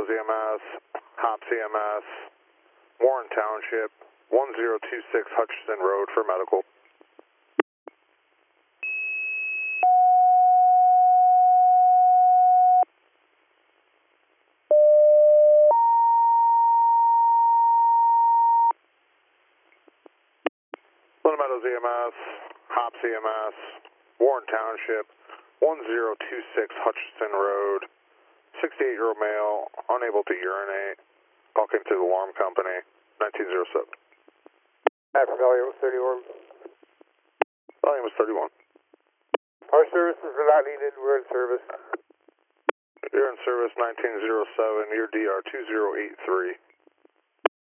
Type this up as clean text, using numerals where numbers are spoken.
EMS, Hops EMS, Warren Township, 1026 Hutchinson Road for medical. Lone Meadows EMS, Hops EMS, Warren Township, 1026 Hutchinson Road, 68-year-old male, unable to urinate. Call came to the alarm company, 1907. I'm familiar with 31. Volume was 31. Our services are not needed. We're in service. You're in service 1907, you're DR 2083.